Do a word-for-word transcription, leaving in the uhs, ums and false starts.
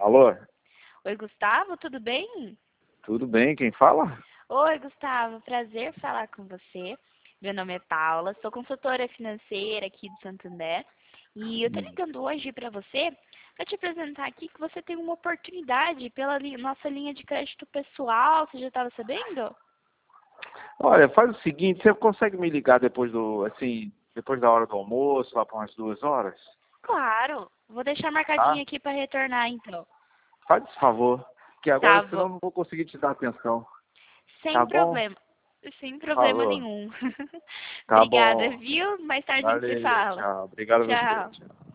Alô? Oi, Gustavo, tudo bem? Tudo bem? Quem fala? Oi, Gustavo, prazer falar com você. Meu nome é Paula, sou consultora financeira aqui do Santander e eu tô Hum. ligando hoje para você para te apresentar aqui que você tem uma oportunidade pela li- nossa linha de crédito pessoal. Você já estava sabendo? Olha, faz o seguinte, você consegue me ligar depois do, assim, depois da hora do almoço, lá para umas duas horas? Claro, vou deixar Tá? marcadinho aqui para retornar então. Faz esse favor, que agora Tá, senão vou. eu não vou conseguir te dar atenção. Sem Tá bom? problema. Sem problema Falou. nenhum. Tá Obrigada, bom. viu? Mais tarde a gente se Valeu, fala. tchau. Obrigado a você. Tchau. Tchau.